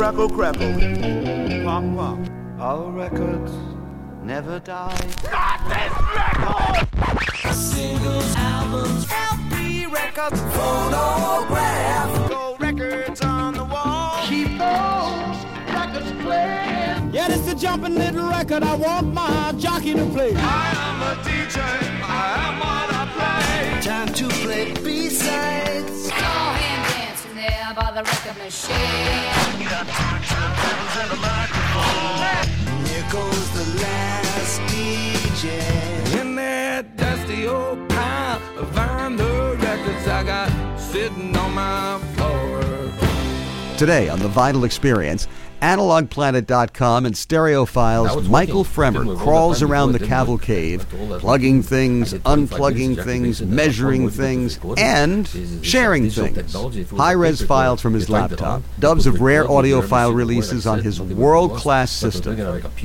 crackle, crackle. Pop, pop. Our records never die. Not this record! Singles, albums, LP records, phonograph. Gold records on the wall. Keep those records playing. Yeah, this the jumping little record I want my jockey to play. I am a DJ, I am what I play. Time to play B-sides. Go hand dancing there by the record machine. Got turntables and a microphone. Here goes the last DJ. In that dusty old pile of vinyl records I got sitting on my floor. Today on The Vinyl Experience, AnalogPlanet.com and Stereophile's Michael Fremer crawls around the cavalcade, plugging things, unplugging things, measuring things, and sharing things. High-res files from his laptop, dubs of rare audiophile releases on his world-class system.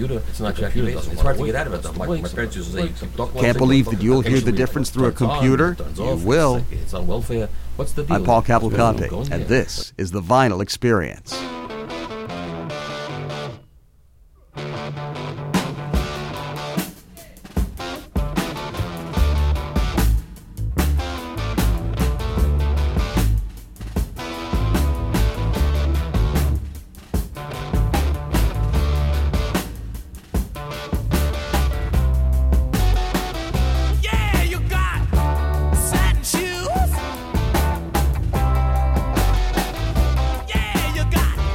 Can't believe that you'll hear the difference through a computer? You will. I'm Paul Cavalcante, and this is The Vinyl Experience. Yeah, you got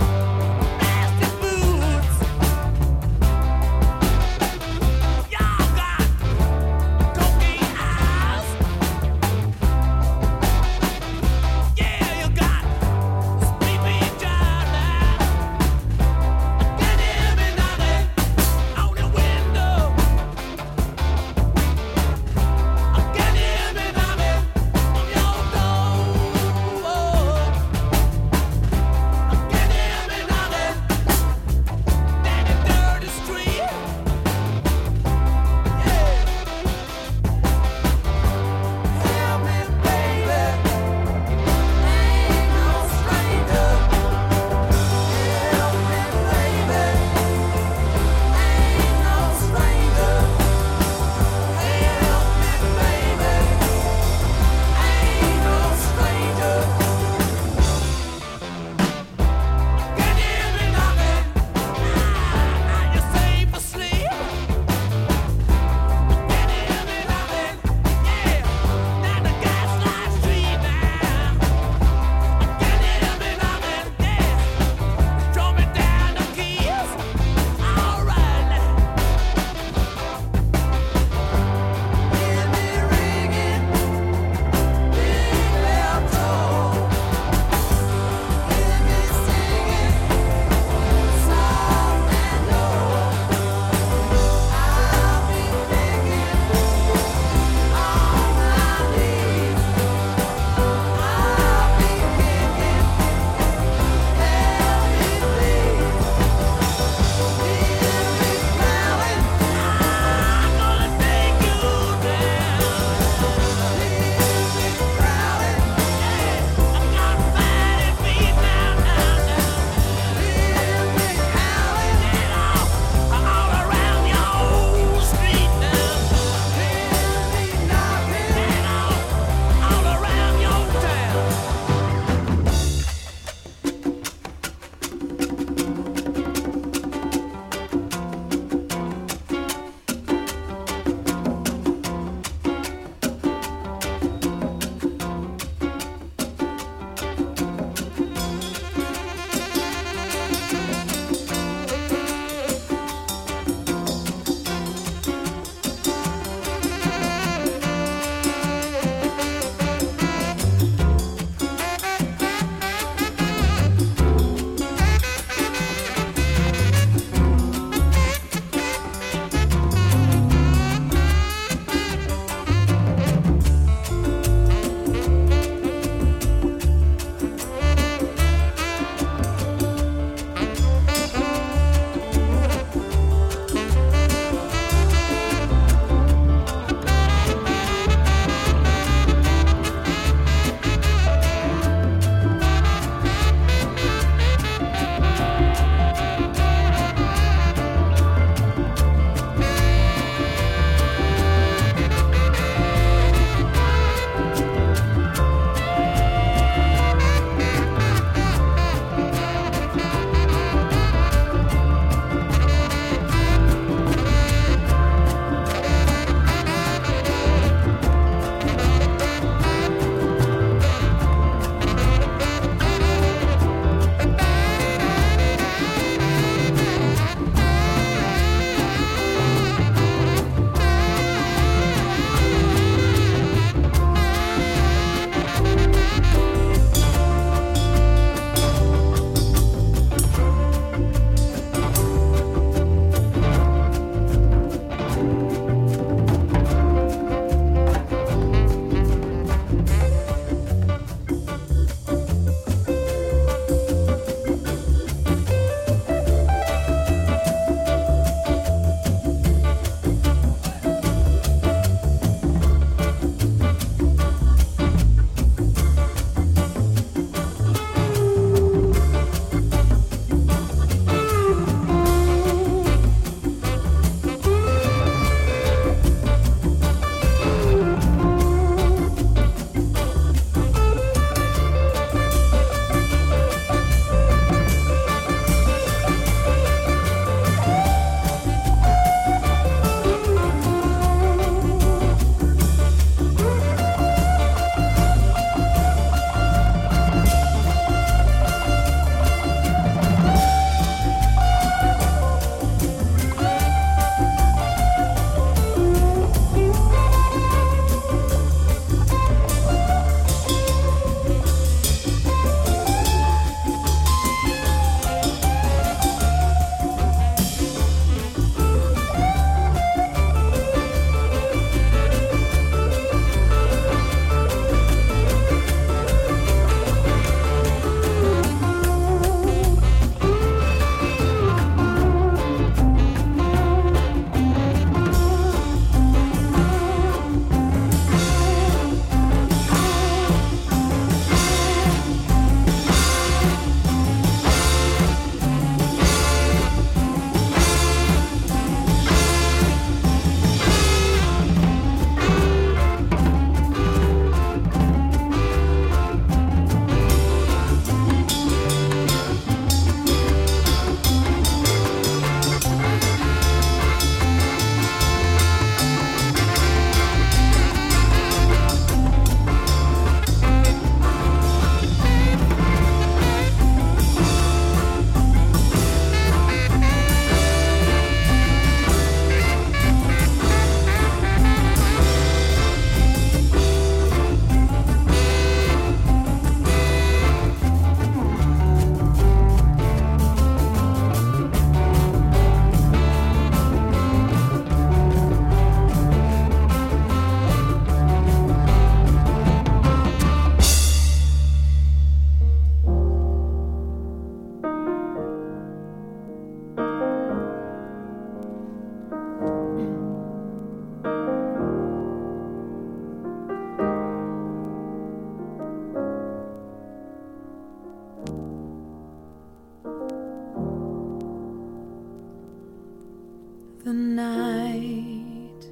The night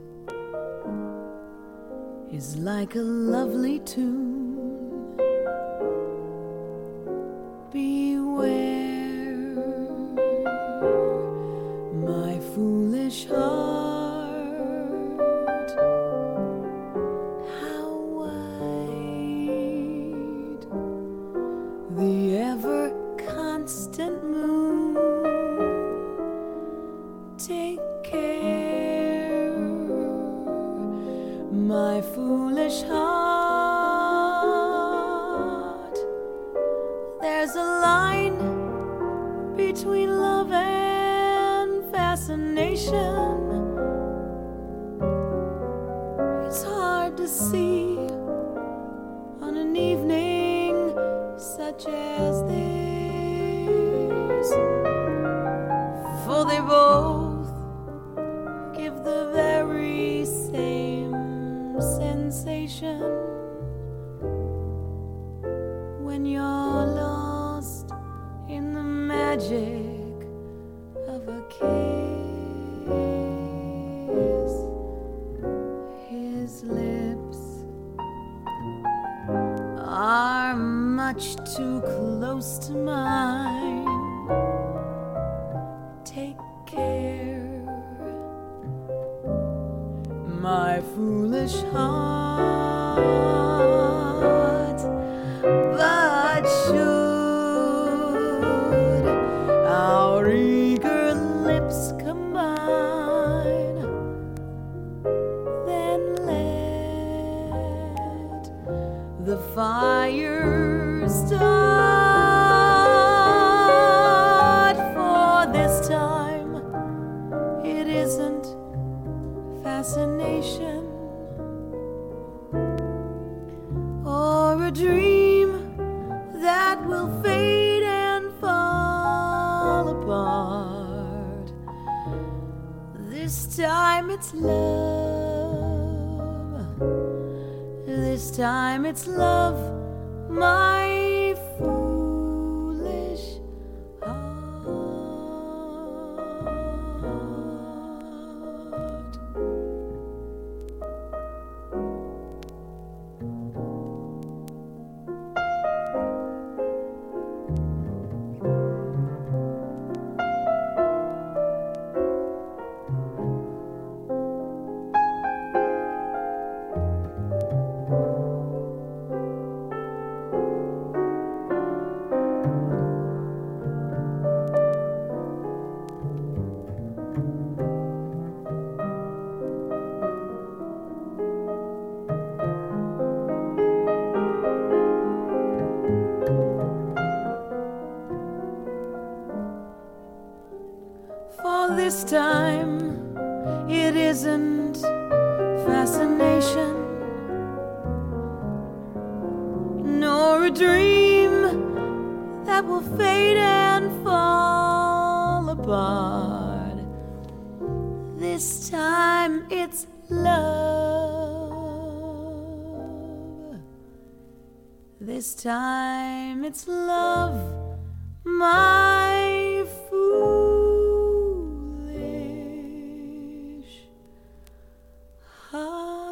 is like a lovely tune. Beware, my foolish heart, how wide the ever constant moon. Take care, my foolish heart. There's a line between love and fascination. It's hard to see on an evening such as this, for they both give the very same sensation when you're lost in the magic of a kiss. His lips are much too close to mine. Take care, my foolish heart. But should our eager lips combine, then let the fire start. For this time it isn't fascination or a dream that will fade and fall apart. This time it's love. This time it's love, my foolish heart. For this time it isn't fascination nor a dream that will fade and fall apart. This time it's love. This time it's love, my foolish heart.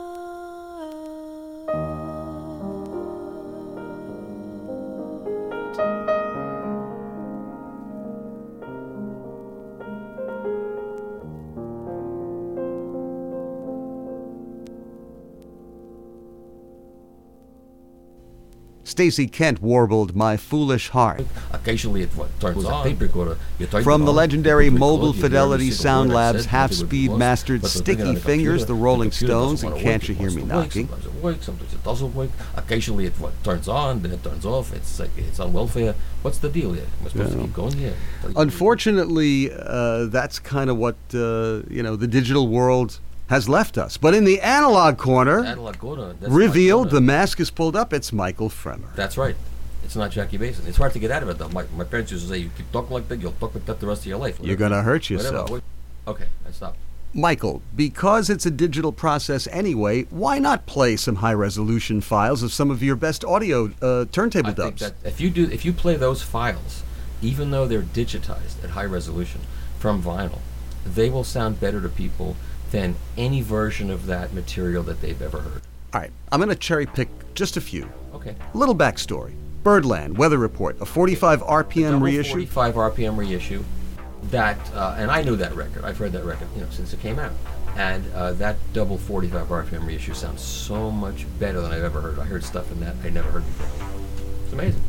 Stacey Kent warbled My Foolish Heart. Occasionally it turns on. Tape recorder. From the legendary Mobile Fidelity Sound Labs half-speed mastered Sticky Fingers, the Rolling Stones, and Can't You Hear Me Knocking. Sometimes it works, sometimes it doesn't work. Occasionally it turns on, then it turns off. It's like it's on welfare. What's the deal here? Am I supposed to keep going here? Unfortunately, that's kind of what the digital world has left us. But in the analog corner, revealed, the mask is pulled up, it's Michael Fremer. That's right. It's not Jackie Mason. It's hard to get out of it, though. My parents used to say, you keep talking like that, you'll talk like that the rest of your life. You're going to hurt yourself. Okay, I stopped. Michael, because it's a digital process anyway, why not play some high-resolution files of some of your best audio turntable dubs? I think that if you play those files, even though they're digitized at high resolution from vinyl, they will sound better to people than any version of that material that they've ever heard. All right, I'm going to cherry pick just a few. Okay. Little backstory. Birdland, Weather Report, a 45 RPM Double reissue. 45 RPM reissue. That, and I knew that record. I've heard that record, since it came out. And that double 45 RPM reissue sounds so much better than I've ever heard. I heard stuff in that I never heard before. It's amazing.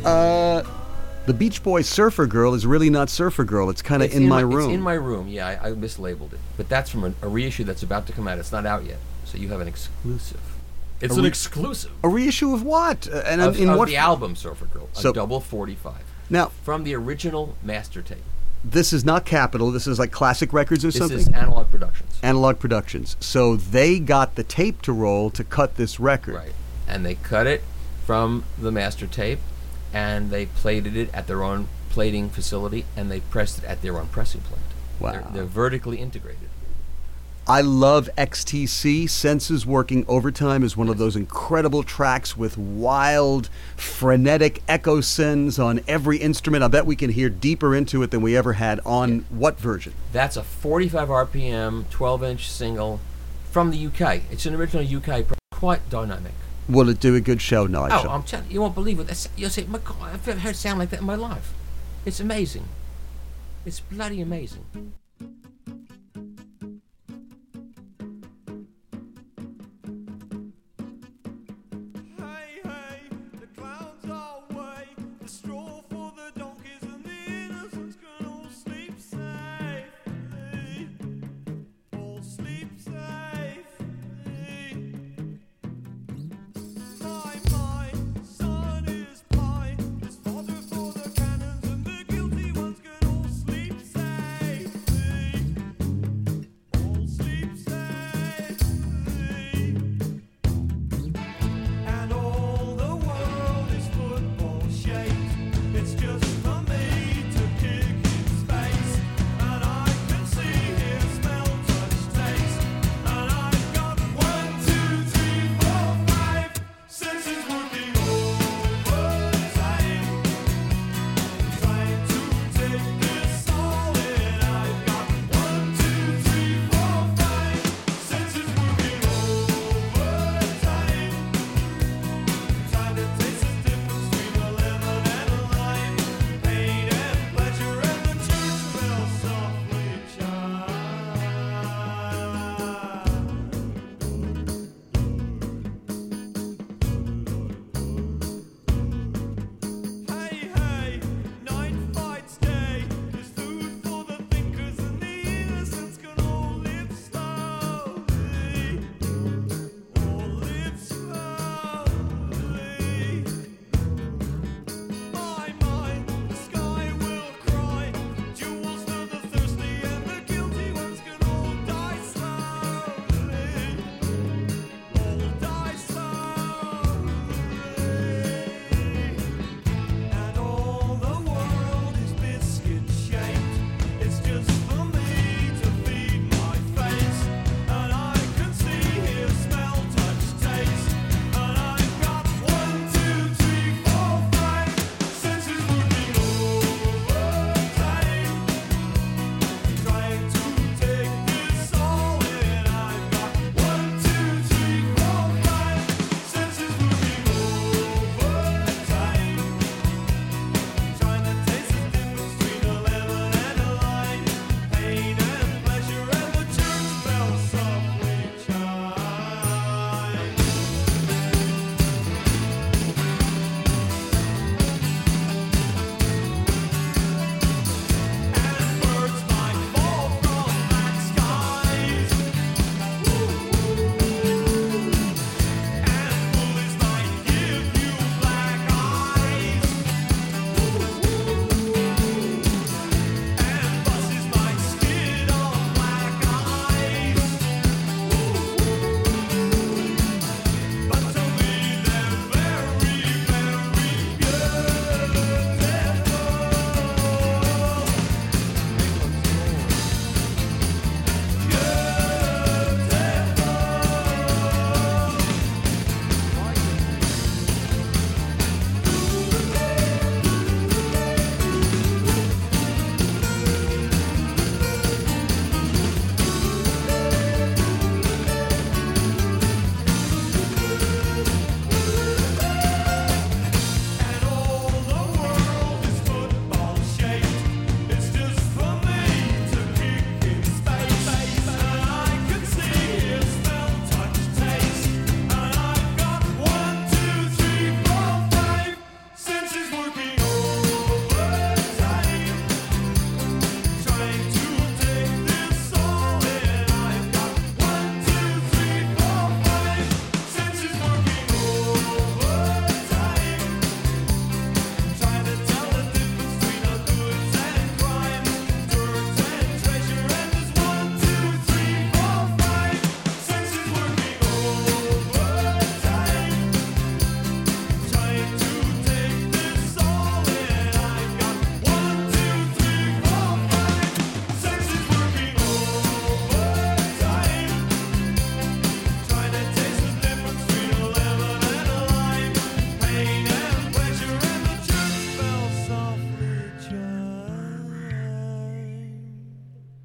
The Beach Boys Surfer Girl is really not Surfer Girl. It's kind of in my room. It's in my room. Yeah, I mislabeled it. But that's from a reissue that's about to come out. It's not out yet. So you have an exclusive. It's an exclusive. A reissue of what? And of what? The album Surfer Girl. So, a double 45. Now, from the original master tape. This is not Capitol. This is like Classic Records or something? This is Analog Productions. Analog Productions. So they got the tape to roll to cut this record. Right. And they cut it from the master tape, and they plated it at their own plating facility, and they pressed it at their own pressing plant. Wow. They're vertically integrated. I love XTC. Senses Working Overtime is one of those incredible tracks with wild, frenetic echo sends on every instrument. I bet we can hear deeper into it than we ever had on what version? That's a 45 RPM, 12-inch single from the UK. It's an original UK, quite dynamic. Will it do a good show? No, I Oh, I'm telling you, you won't believe it. You'll say, my God, I've never heard it sound like that in my life. It's amazing. It's bloody amazing.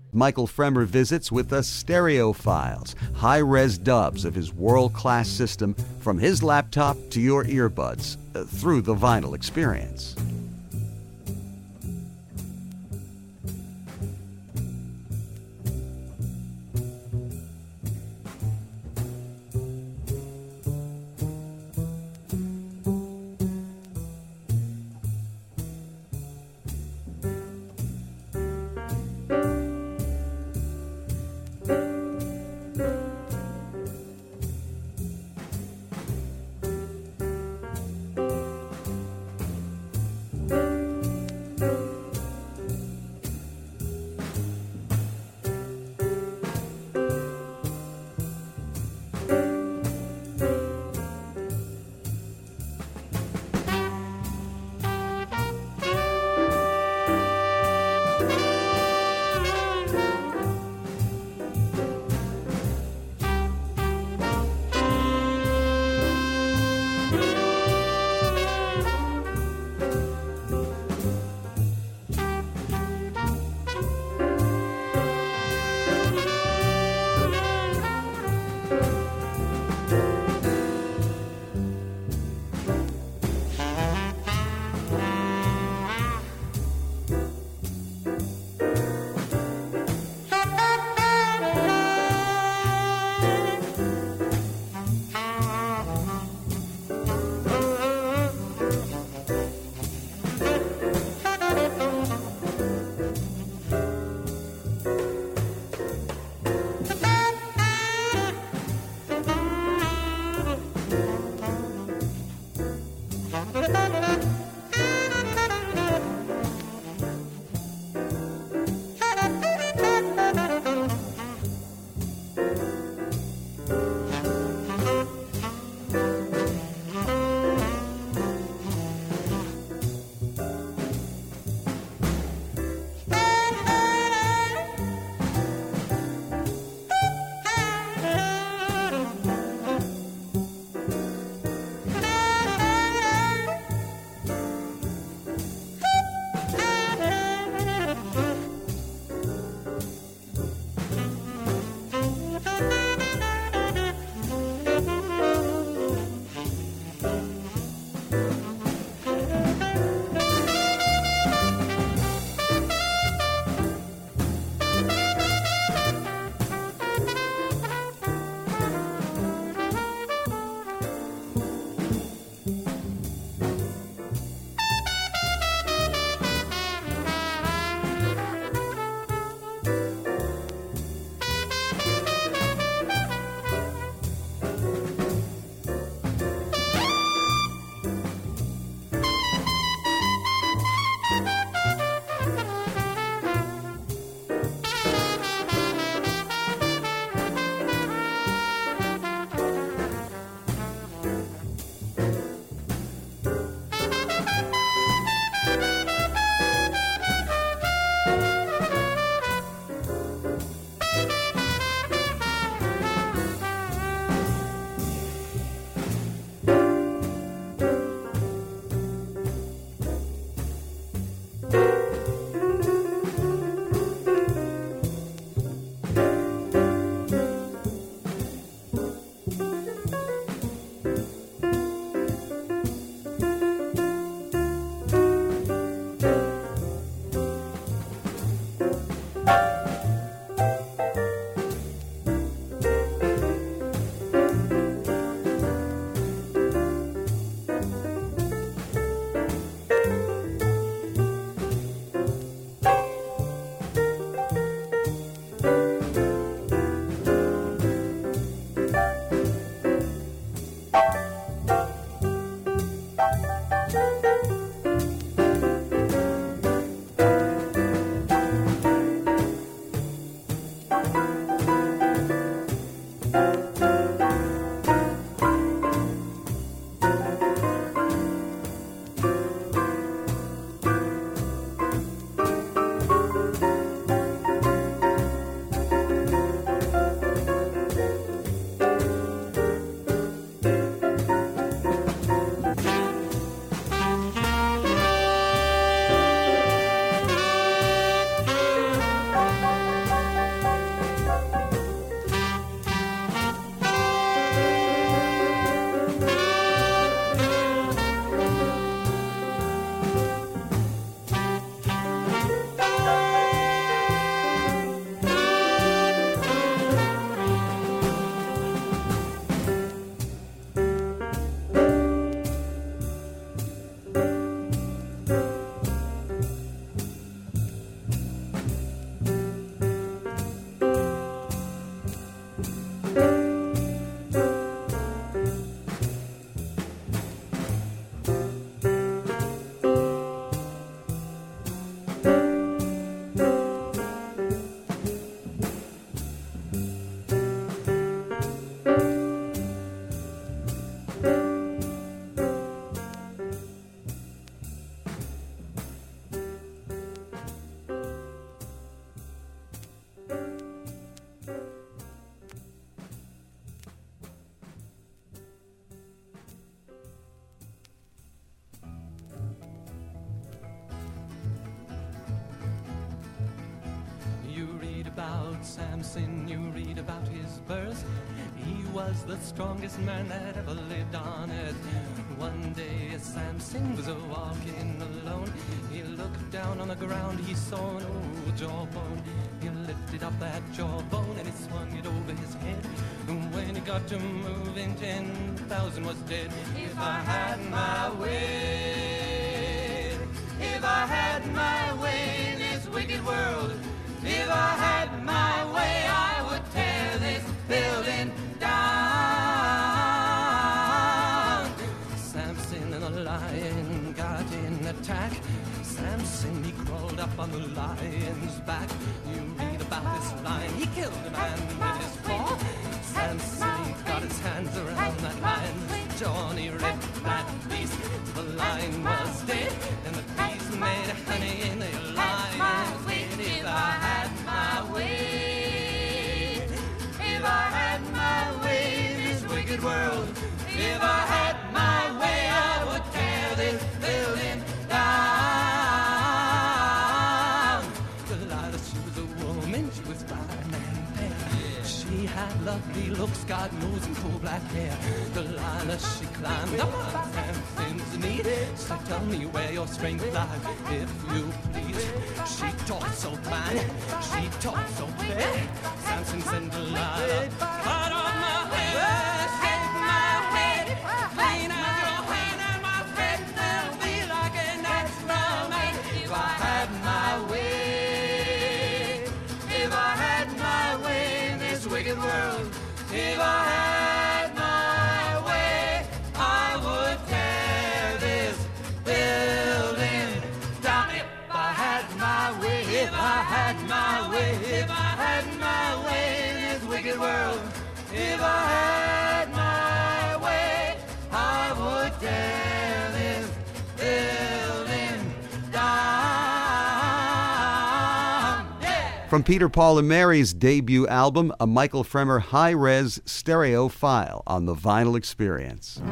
Michael Fremer visits with the Stereophiles, high-res dubs of his world-class system from his laptop to your earbuds through the vinyl experience. about Samson, you read about his birth. He was the strongest man that ever lived on earth. One day as Samson was walking alone, he looked down on the ground, he saw an old jawbone. He lifted up that jawbone and he swung it over his head. And when he got to moving, 10,000 was dead. If I had my way, if I had my way in this wicked world, if I had my way, I would tear this building down. Samson and the lion got in attack. Samson, he crawled up on the lion's back. You read about this lion, he killed a man with his paw. Samson, he got his hands around that lion's jaw and he ripped that beast till the lion was dead. And the beast made honey in the lion's head. If I had my way, if I had my way in this wicked world, if I had my way, I would tear this building down. Delilah, she was a woman, she was fine and fair. She had lovely looks, God knows, and cool black hair. Delilah, she climbed up on Samson's knee. So tell me where your strength lies, if you please. She talked so fine, she talked so fair. Samson said, Delilah, cut off my hair, shave my head, clean out your hand, and my face will be like a natural man. If I had my way, if I had my way in this wicked world, if I had my way, I would tear this building down. If I had my way, if I had my way, if I had my way in this wicked world, if I had my way, I would tear this building down. Yeah. From Peter, Paul, and Mary's debut album, a Michael Fremmer high-res stereo file on the Vinyl Experience.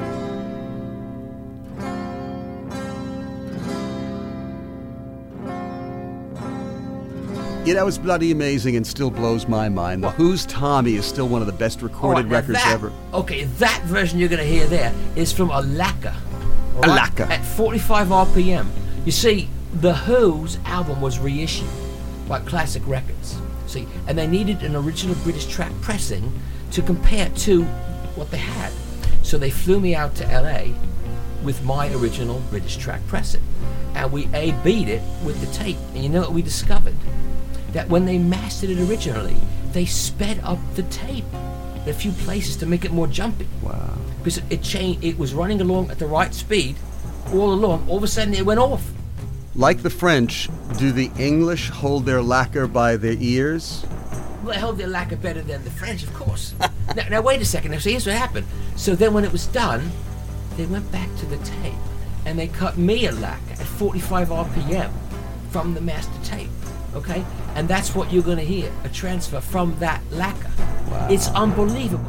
You know, it's bloody amazing and still blows my mind. The Who's Tommy is still one of the best recorded records ever. Okay, that version you're going to hear there is from a lacquer. A lacquer. At 45 RPM. You see, The Who's album was reissued by Classic Records. See, and they needed an original British track pressing to compare to what they had. So they flew me out to LA with my original British track pressing. And we A-B'd it with the tape. And you know what we discovered? That when they mastered it originally, they sped up the tape in a few places to make it more jumpy. Wow. Because it changed, it was running along at the right speed all along. All of a sudden it went off. Like the French, do the English hold their lacquer by their ears? Well, they held their lacquer better than the French, of course. now wait a second. Now, so here's what happened. So then when it was done, they went back to the tape and they cut me a lacquer at 45 RPM from the master tape. Okay? And that's what you're going to hear, a transfer from that lacquer. Wow. It's unbelievable.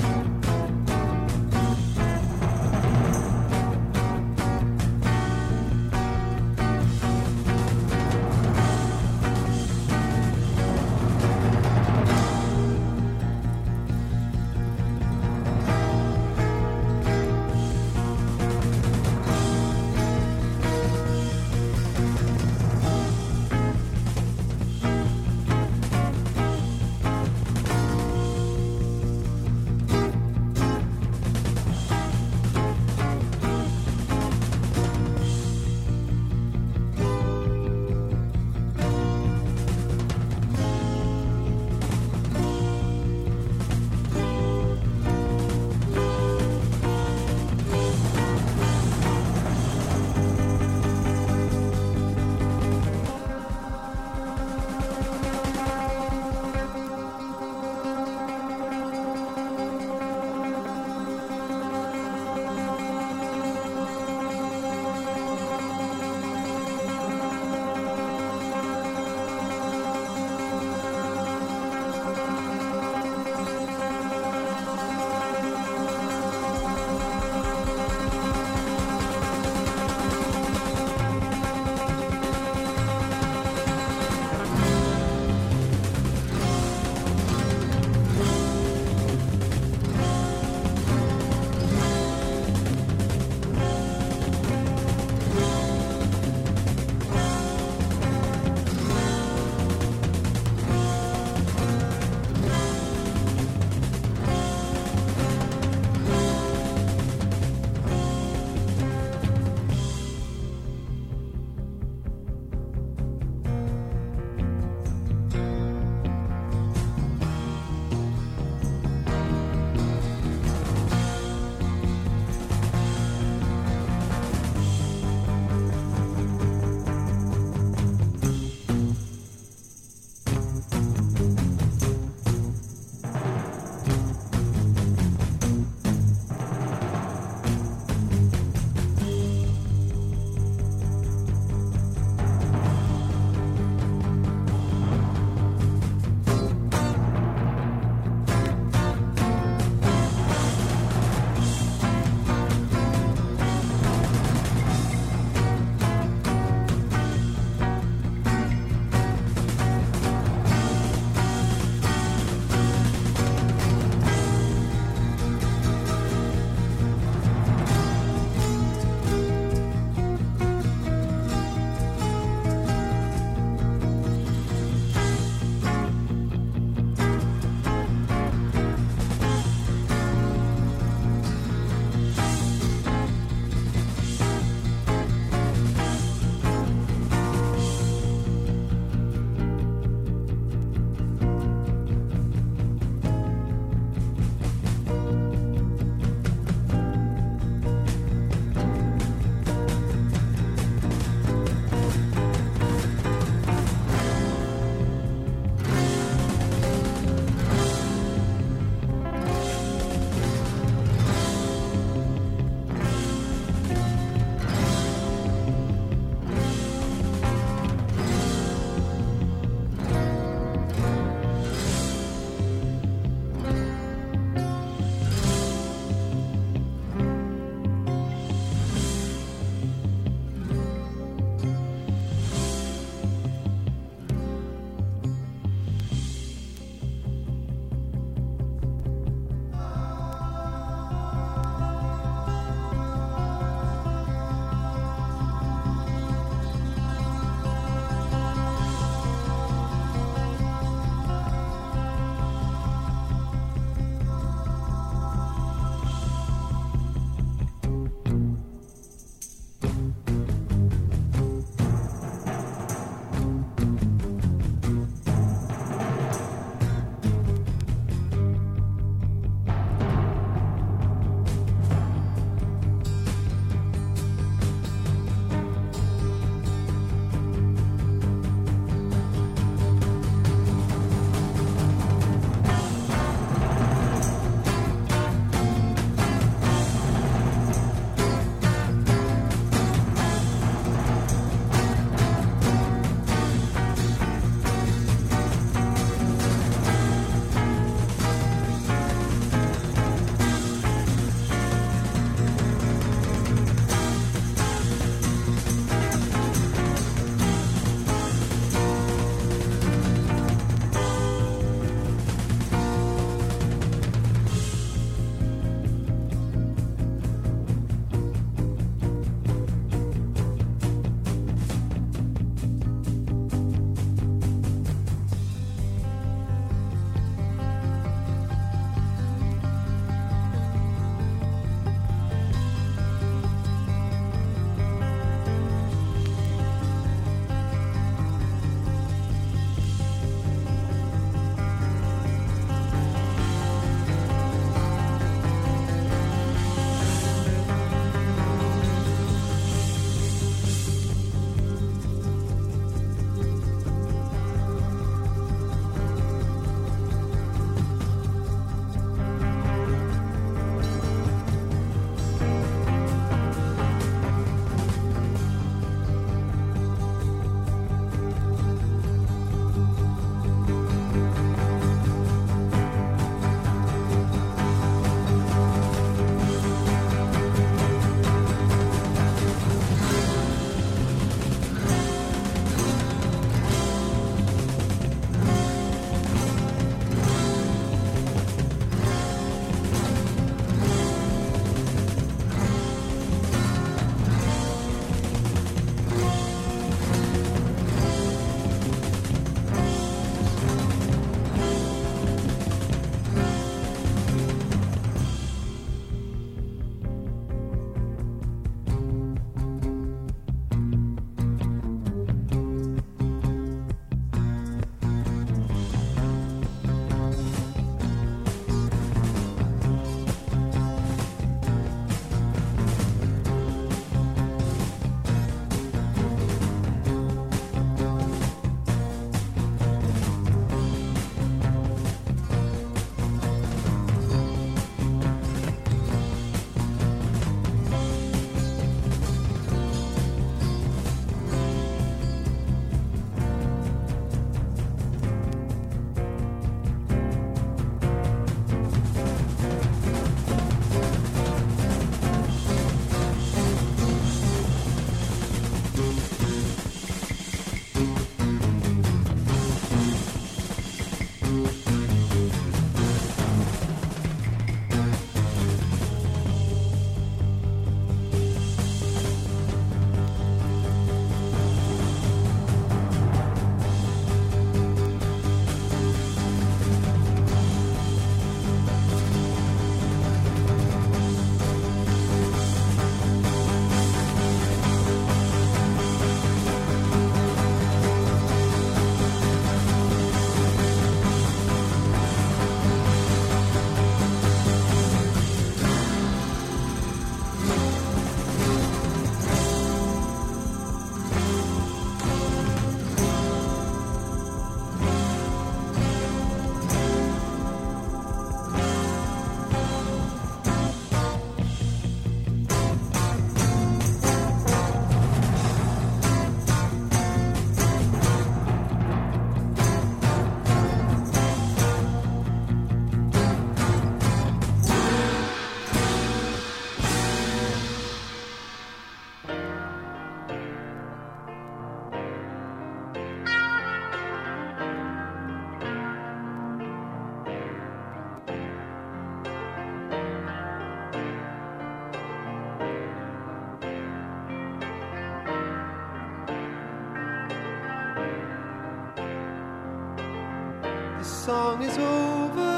song is over.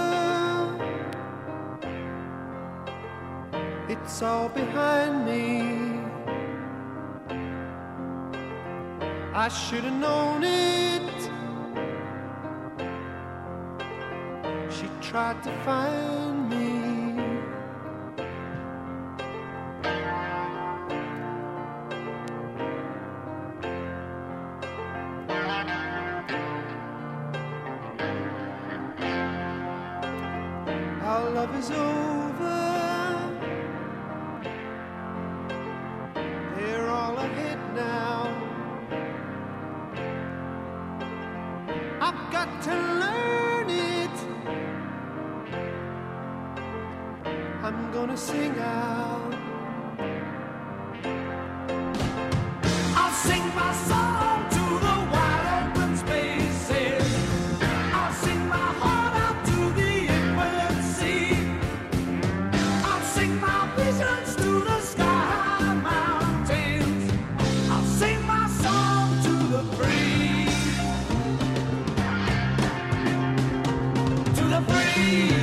It's all behind me. I should have known it. She tried to find me. Our love is over. They're all ahead now. I've got to learn it. I'm gonna sing out. I'll sing my song to the wide open spaces. I'll sing my heart out to the infinite sea. I'll sing my visions to the sky mountains. I'll sing my song to the free. To the free.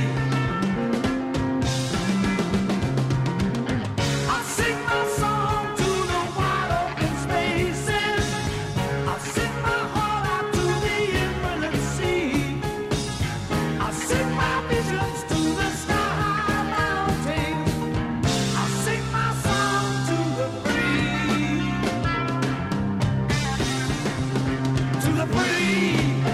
I'll sing my song to the wide open spaces. I'll sing my heart out to the infinite sea. I'll sing my visions to the sky mountains. I'll sing my song to the free. To the free.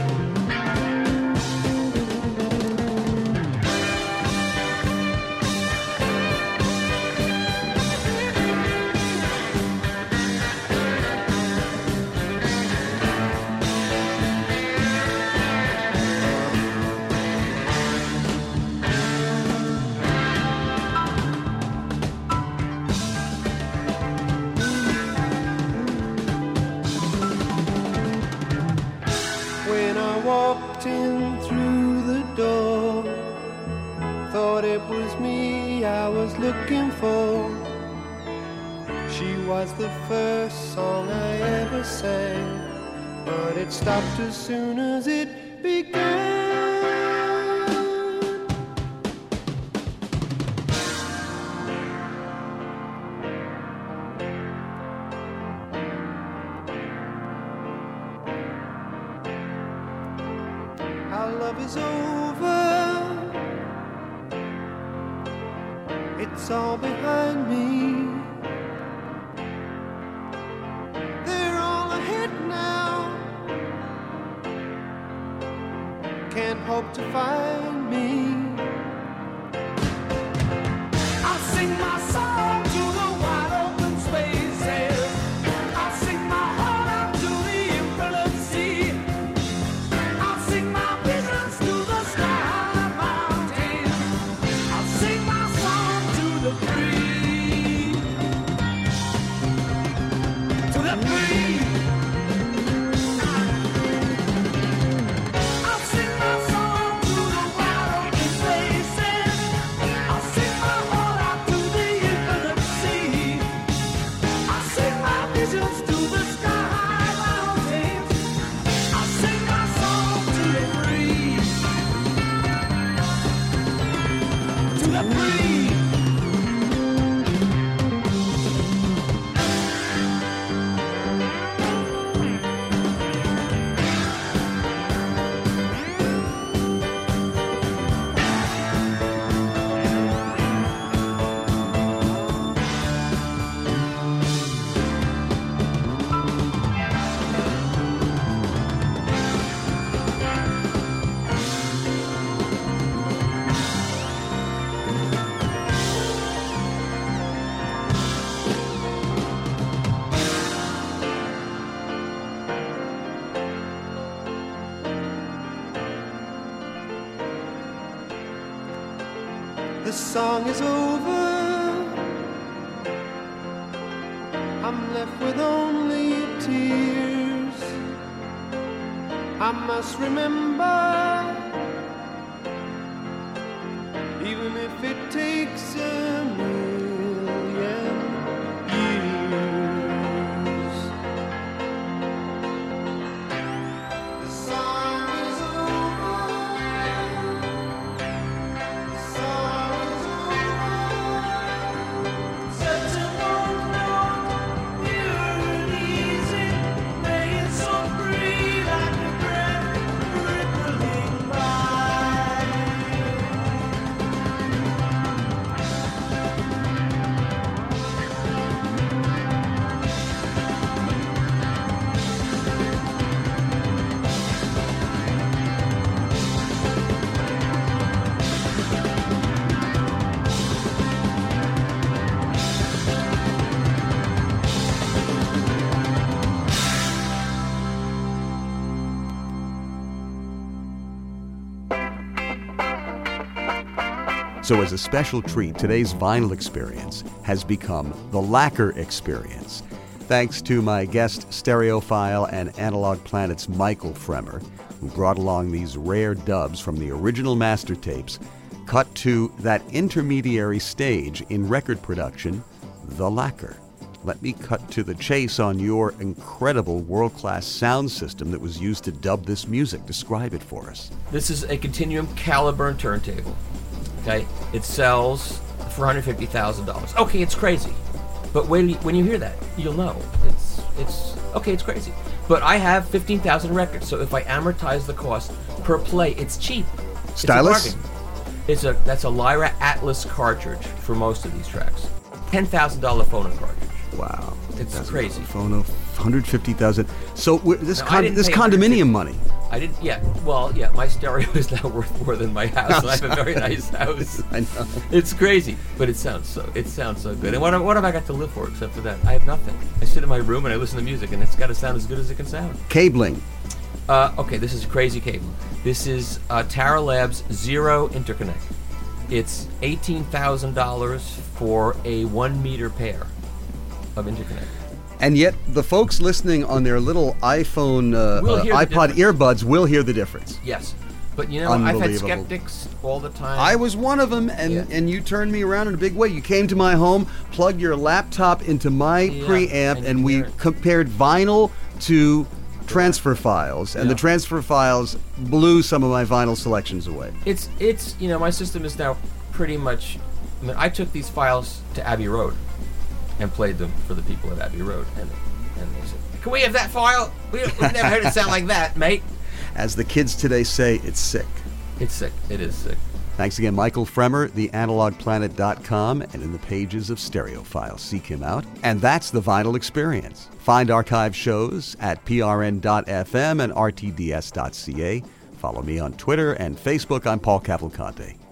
When I walked in through the door, thought it was me I was looking for. She was the first song I ever sang, but it stopped as soon as it began. Our love is over. It's all behind me. They're all ahead now. Can't hope to find me. I'll sing my song to the wide open spaces. I'll sing my heart out to the infinite sea. I'll sing my visions to the sky mountains. I'll sing my song to the free. To the free. I'll sing my song to the wide open spaces. I'll sing my heart out to the infinite sea. I'll sing my visions to the sky mountains. I'll sing my song to the free. To the free. The song is over. I'm left with only tears. I must remember, even if it takes a million years. The song is over. So as a special treat, today's vinyl experience has become the Lacquer Experience. Thanks to my guest stereophile and Analog Planet's Michael Fremer, who brought along these rare dubs from the original master tapes, cut to that intermediary stage in record production, the lacquer. Let me cut to the chase on your incredible world-class sound system that was used to dub this music. Describe it for us. This is a Continuum Caliburn turntable. Okay, it sells for $150,000. Okay, it's crazy, but when you hear that, you'll know it's okay. It's crazy, but I have 15,000 records, so if I amortize the cost per play, it's cheap. Stylus? That's a Lyra Atlas cartridge for most of these tracks. $10,000 phono cartridge. Wow, it's crazy. Phono, $150,000. So this condominium money. I didn't. Yeah. Well, yeah. My stereo is now worth more than my house. And I have a very nice house. I know. It's crazy, but it sounds so good. And what have I got to live for except for that? I have nothing. I sit in my room and I listen to music, and it's got to sound as good as it can sound. Cabling. Okay, this is crazy cabling. This is Tara Labs Zero Interconnect. It's $18,000 for a 1 meter pair of interconnect. And yet, the folks listening on their little iPhone, iPod earbuds will hear the difference. Yes. But you know, I've had skeptics all the time. I was one of them, and you turned me around in a big way. You came to my home, plugged your laptop into my preamp, and we compared vinyl to transfer files, and the transfer files blew some of my vinyl selections away. It's my system is now pretty much. I mean, I took these files to Abbey Road and played them for the people at Abbey Road, and they said, "Can we have that file? We've never heard it sound like that, mate." As the kids today say, it's sick. It's sick. It is sick. Thanks again, Michael Fremer, theanalogplanet.com, and in the pages of Stereophile. Seek him out. And that's the Vinyl Experience. Find archive shows at prn.fm and rtds.ca. Follow me on Twitter and Facebook. I'm Paul Cavalcante.